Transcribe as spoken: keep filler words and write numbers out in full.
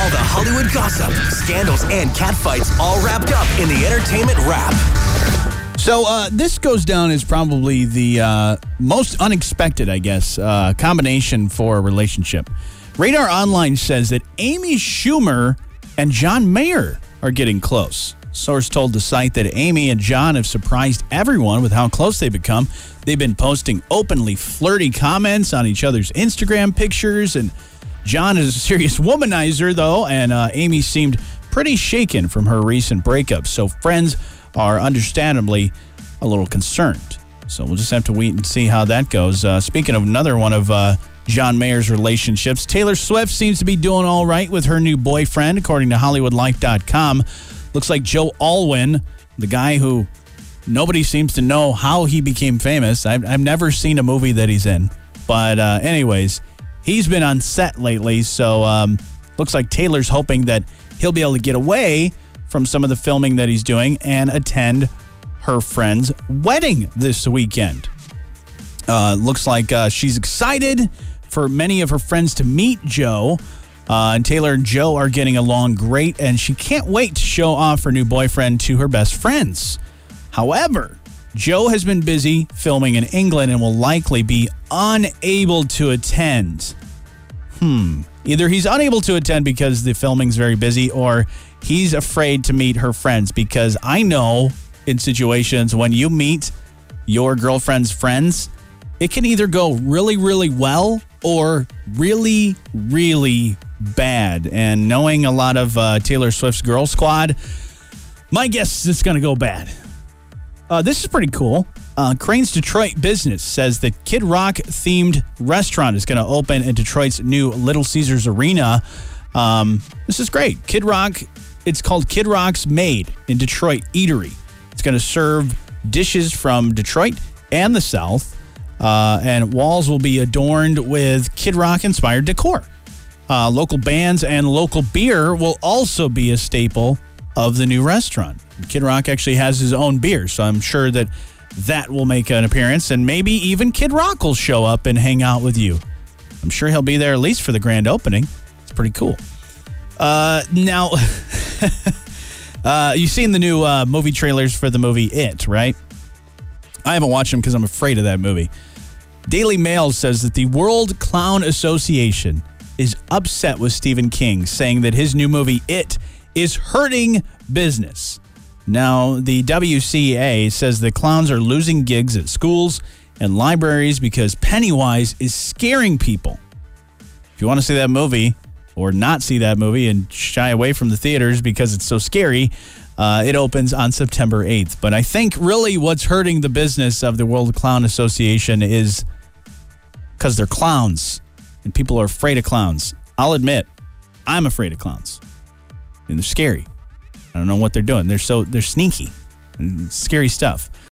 All the Hollywood gossip, scandals, and catfights all wrapped up in the Entertainment Wrap. So uh, this goes down as probably the uh, most unexpected, I guess, uh, combination for a relationship. Radar Online says that Amy Schumer and John Mayer are getting close. Source told the site that Amy and John have surprised everyone with how close they've become. They've been posting openly flirty comments on each other's Instagram pictures, and John is a serious womanizer, though, and uh, Amy seemed pretty shaken from her recent breakup. So friends are understandably a little concerned. So we'll just have to wait and see how that goes. Uh, speaking of another one of uh, John Mayer's relationships, Taylor Swift seems to be doing all right with her new boyfriend, according to Hollywood Life dot com. Looks like Joe Alwyn, the guy who nobody seems to know how he became famous. I've, I've never seen a movie that he's in. But uh, anyways, he's been on set lately, so um, looks like Taylor's hoping that he'll be able to get away from some of the filming that he's doing and attend her friend's wedding this weekend. Uh, looks like uh, she's excited for many of her friends to meet Joe. Uh, and Taylor and Joe are getting along great, and she can't wait to show off her new boyfriend to her best friends. However, Joe has been busy filming in England and will likely be unable to attend. Hmm. Either he's unable to attend because the filming's very busy, or he's afraid to meet her friends, because I know in situations when you meet your girlfriend's friends, it can either go really, really well or really, really bad. And knowing a lot of uh, Taylor Swift's girl squad, my guess is it's going to go bad. Uh, this is pretty cool. Uh, Crane's Detroit Business says that Kid Rock-themed restaurant is going to open in Detroit's new Little Caesars Arena. Um, this is great. Kid Rock, it's called Kid Rock's Made in Detroit Eatery. It's going to serve dishes from Detroit and the South. Uh, and walls will be adorned with Kid Rock-inspired decor. Uh, local bands and local beer will also be a staple of the new restaurant. Kid Rock actually has his own beer, so I'm sure that that will make an appearance, and maybe even Kid Rock will show up and hang out with you. I'm sure he'll be there at least for the grand opening. It's pretty cool. Uh, now, uh, you've seen the new uh, movie trailers for the movie It, right? I haven't watched them because I'm afraid of that movie. Daily Mail says that the World Clown Association is upset with Stephen King, saying that his new movie It is hurting business. Now, the W C A says the clowns are losing gigs at schools and libraries because Pennywise is scaring people. If you want to see that movie or not see that movie and shy away from the theaters because it's so scary, uh, it opens on September eighth. But I think really what's hurting the business of the World Clown Association is because they're clowns and people are afraid of clowns. I'll admit, I'm afraid of clowns. And they're scary. I don't know what they're doing. They're so they're sneaky and scary stuff.